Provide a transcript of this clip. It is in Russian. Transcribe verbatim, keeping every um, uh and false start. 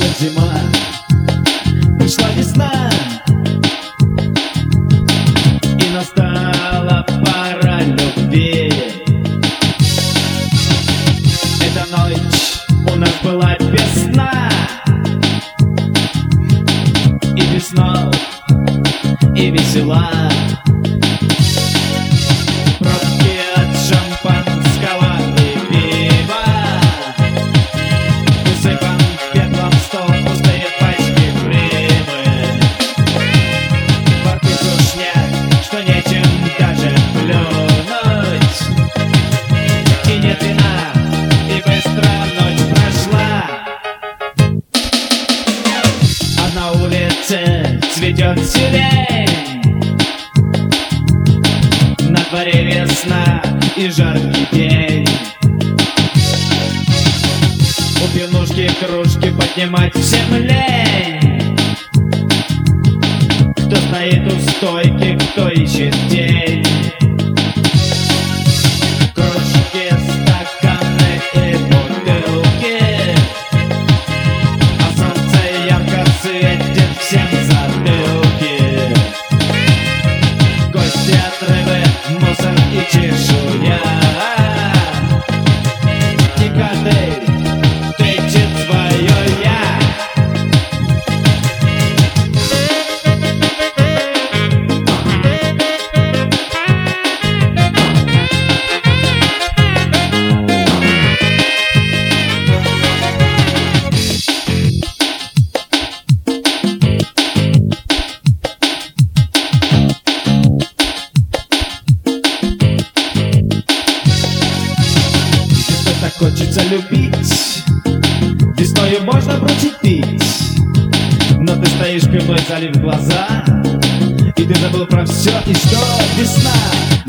Уходит зима, пришла весна, и настала пора любви. Эта ночь у нас была без сна, и без снов, и весела. Пробки от шампанского и пива, усыпан пеплом стол, пустые пачки примы. Во рту сушняк, что нечем даже плюнуть, и нет вина, и быстро ночь прошла. А на улице цветет сирень, на дворе весна и жаркий день. У пьянушки кружки поднимать всем лень. Кто стоит у стойки, кто ищет тень. Кружки, стаканы и бутылки, а солнце ярко светит всем затылки. Гости от рыбы, мусор и чешуя, и каждый тычет свое я. Так хочется любить, весною можно бросить пить, но ты стоишь пивной, залив глаза, и ты забыл про все, и что весна.